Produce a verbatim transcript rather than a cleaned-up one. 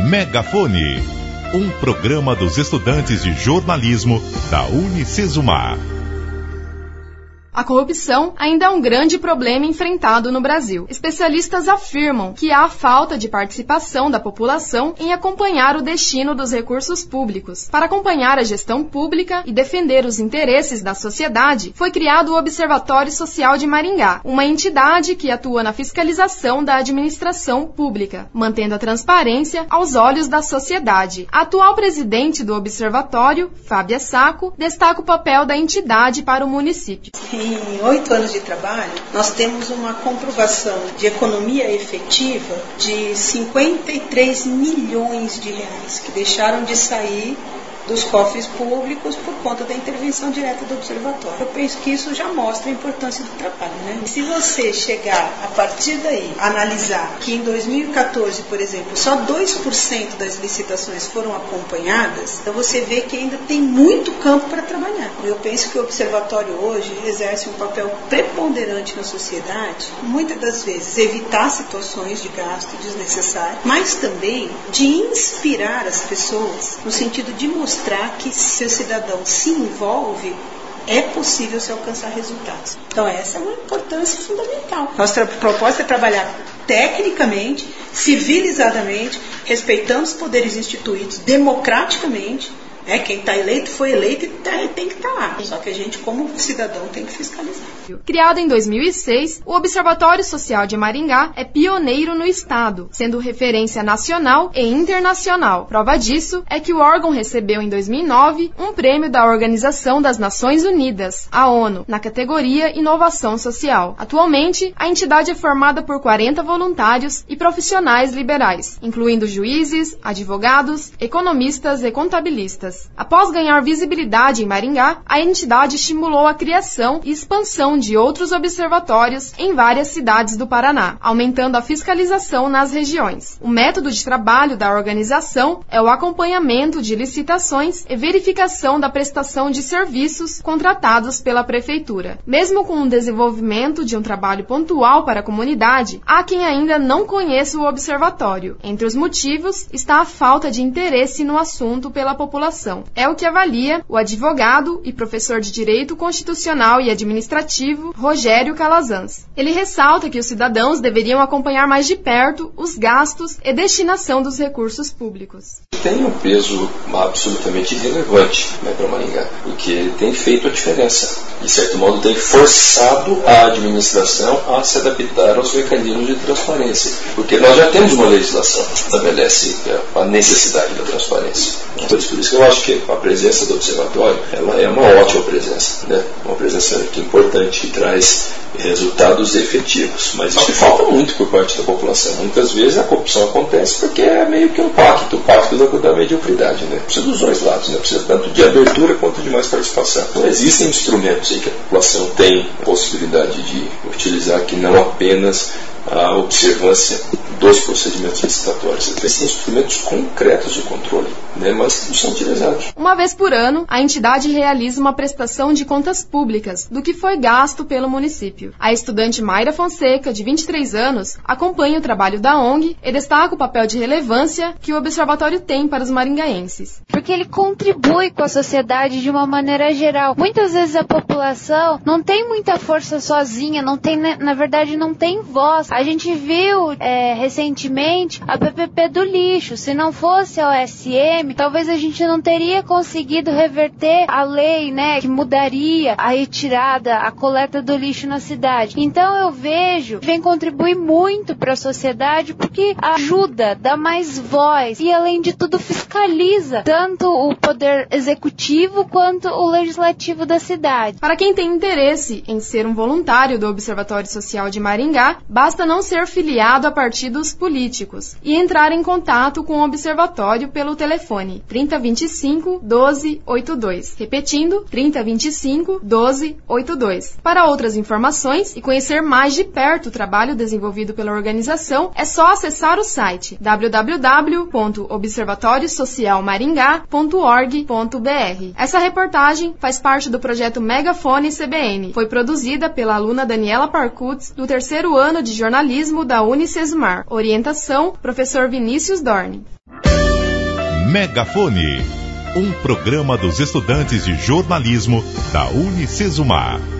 Megafone, um programa dos estudantes de jornalismo da Unicesumar. A corrupção ainda é um grande problema enfrentado no Brasil. Especialistas afirmam que há falta de participação da população em acompanhar o destino dos recursos públicos. Para acompanhar a gestão pública e defender os interesses da sociedade, foi criado o Observatório Social de Maringá, uma entidade que atua na fiscalização da administração pública, mantendo a transparência aos olhos da sociedade. A atual presidente do Observatório, Fábia Sacco, destaca o papel da entidade para o município. Em oito anos de trabalho, nós temos uma comprovação de economia efetiva de cinquenta e três milhões de reais que deixaram de sair dos cofres públicos por conta da intervenção direta do observatório. Eu penso que isso já mostra a importância do trabalho, né? Se você chegar, a partir daí, a analisar que em dois mil e quatorze, por exemplo, só dois por cento das licitações foram acompanhadas, então você vê que ainda tem muito campo para trabalhar. Eu penso que o observatório hoje exerce um papel preponderante na sociedade, muitas das vezes evitar situações de gasto desnecessário, mas também de inspirar as pessoas no sentido de mostrar que se o cidadão se envolve, é possível se alcançar resultados. Então essa é uma importância fundamental. Nossa proposta é trabalhar tecnicamente, civilizadamente, respeitando os poderes instituídos, democraticamente. É, quem está eleito foi eleito e tá, tem que estar lá. Só que a gente, como cidadão, tem que fiscalizar. Criado em dois mil e seis, o Observatório Social de Maringá é pioneiro no estado, sendo referência nacional e internacional. Prova disso é que o órgão recebeu em dois mil e nove um prêmio da Organização das Nações Unidas, a ONU, na categoria Inovação Social. Atualmente, a entidade é formada por quarenta voluntários e profissionais liberais, incluindo juízes, advogados, economistas e contabilistas. Após ganhar visibilidade em Maringá, a entidade estimulou a criação e expansão de outros observatórios em várias cidades do Paraná, aumentando a fiscalização nas regiões. O método de trabalho da organização é o acompanhamento de licitações e verificação da prestação de serviços contratados pela Prefeitura. Mesmo com o desenvolvimento de um trabalho pontual para a comunidade, há quem ainda não conheça o observatório. Entre os motivos está a falta de interesse no assunto pela população. É o que avalia o advogado e professor de Direito Constitucional e Administrativo, Rogério Calazans. Ele ressalta que os cidadãos deveriam acompanhar mais de perto os gastos e destinação dos recursos públicos. Tem um peso absolutamente relevante, né, para Maringá, porque tem feito a diferença. De certo modo, tem forçado a administração a se adaptar aos mecanismos de transparência, porque nós já temos uma legislação que estabelece a necessidade da transparência. Então, por isso que eu acho que a presença do observatório ela é uma ótima presença, né? Uma presença que é importante, que traz resultados efetivos, mas isso falta muito por parte da população. Muitas vezes a corrupção acontece porque é meio que um pacto, o pacto da, da mediocridade, né? Precisa dos dois lados, né? Precisa tanto de abertura quanto de mais participação. Então existem instrumentos aí que a população tem a possibilidade de utilizar, que não apenas a observância dos procedimentos licitatórios. Existem instrumentos concretos de controle, né, mas não são utilizados. Uma vez por ano, a entidade realiza uma prestação de contas públicas do que foi gasto pelo município. A estudante Mayra Fonseca, de vinte e três anos, acompanha o trabalho da O N G e destaca o papel de relevância que o observatório tem para os maringaenses. Porque ele contribui com a sociedade de uma maneira geral. Muitas vezes a população não tem muita força sozinha, não tem, na verdade não tem voz. A gente viu é, recentemente a P P P do lixo. Se não fosse a O S M, talvez a gente não teria conseguido reverter a lei, né, que mudaria a retirada, a coleta do lixo na cidade. Então eu vejo, vem contribuir muito para a sociedade porque ajuda, dá mais voz e além de tudo fiscaliza tanto o poder executivo quanto o legislativo da cidade. Para quem tem interesse em ser um voluntário do Observatório Social de Maringá, basta não ser filiado a partidos políticos e entrar em contato com o observatório pelo telefone trinta, vinte e cinco, doze, oitenta e dois. Repetindo, trinta, vinte e cinco, doze, oitenta e dois. Para outras informações e conhecer mais de perto o trabalho desenvolvido pela organização, é só acessar o site w w w ponto observatório social maringá ponto org ponto b r. Essa reportagem faz parte do projeto Megafone C B N. Foi produzida pela aluna Daniela Parkutz, do terceiro ano de jornalismo da Unicesumar. Orientação, professor Vinícius Dorn. Megafone, um programa dos estudantes de jornalismo da Unicesumar.